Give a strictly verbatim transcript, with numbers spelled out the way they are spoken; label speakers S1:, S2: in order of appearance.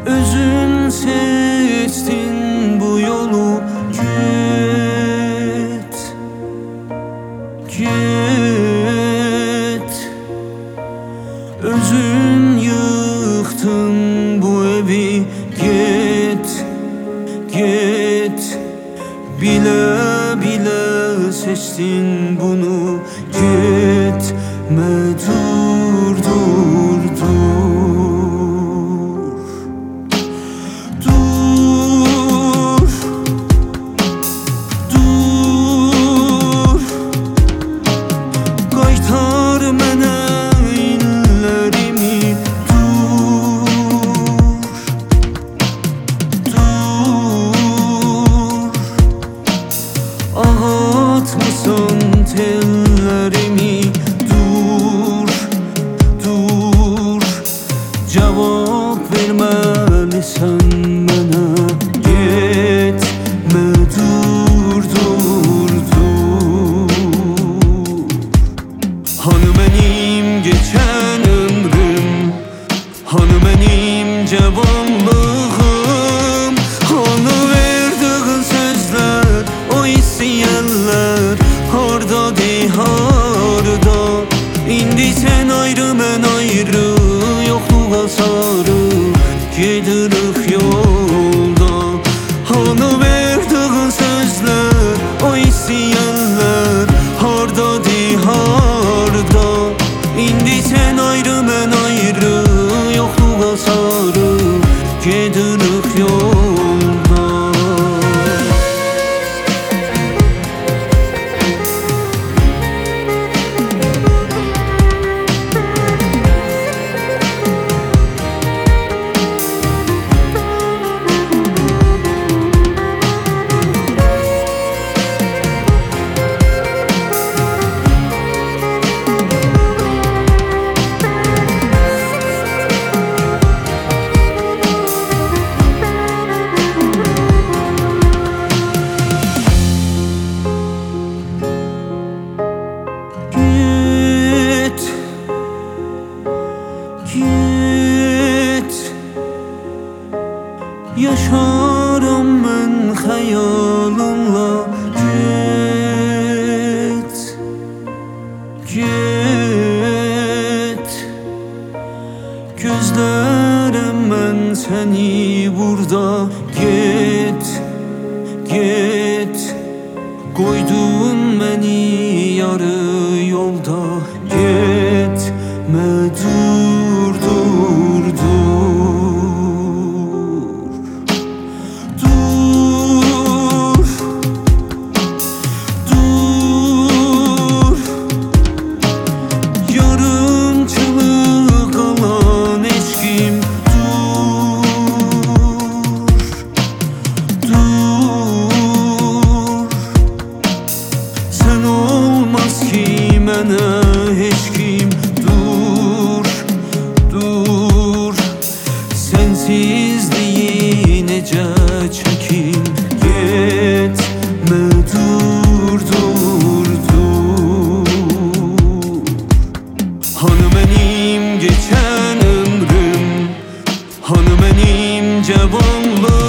S1: Özün seçtin bu yolu, git, git. Özün yıktın bu evi, git, git. Bile bile seçtin bunu, gitme, dur, dur, dur. Dur, dur. Qaytar mənə illərimi, dur, dur. Ağatmısan tellərimi, dur, dur. Cavab verməlisən mənə, getmə, dur, dur, dur. Hanı mənim geçən ömrüm, hanı mənim cavanlığım, hanı verdiğin sözlər, o hissiyatlar, hardadır, harda? İndi sen ayrı, mən ayrı, yoxluğa sarı gedirik yolda. Hanı verdiğin sözlər, o hissiyatlar, hardadır, harda? İndi sen ayrı, mən ayrı, yoxluğa sarı gedirik yolda. Git, yaşarım mən xəyalınla, git, git. Gözlərəm mən səni burada, git, git. Qoydun məni yarı yolda, getmə, dur, dur, dur. Dur, dur. Yarımçılıq qalan eşqim, dur, dur. Sen olmaz ki mənə heç kim, dur, dur. Sensizliyi necə çəkim, getmə, dur, dur, dur. Hanı mənim geçən ömrüm, hanı mənim cavanlığım,